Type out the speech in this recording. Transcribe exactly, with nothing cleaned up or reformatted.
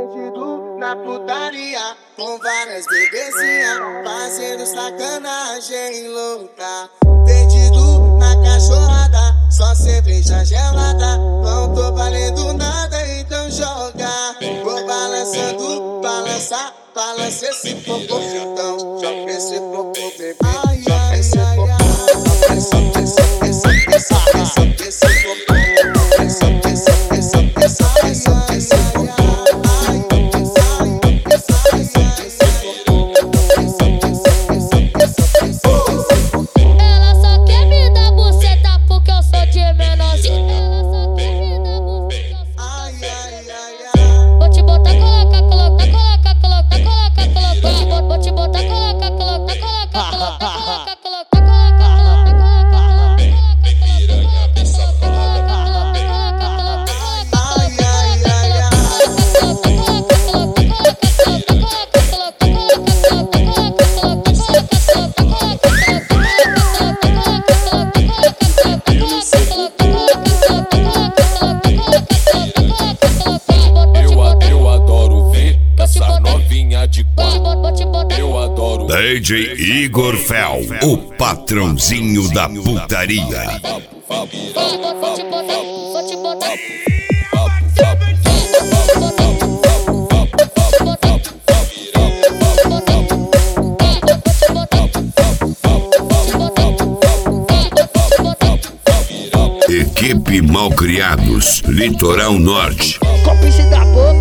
Perdido na putaria, com várias bebezinhas, fazendo sacanagem louca. Perdido na cachorrada, só cerveja gelada. Não tô valendo nada, então joga. Vou balançando, balançar, balança esse popô, então joga esse popô, bebê. Joga esse popô, esse, esse, esse, esse, esse, esse popô, esse, esse, esse, esse, esse, esse popô. Ela só quer me dar buceta porque eu sou de menorzinho. Ela só quer me dar buceta porque eu sou. Vou te botar, coloca, coloca, coloca, coloca, coloca, coloca. Vou te botar, coloca, coloca, coloca, coloca, coloca, coloca, D J Igor Fel, o patrãozinho da putaria. Vou te botar, vou te botar. Equipe Malcriados, Litoral Norte. Copinho da boca.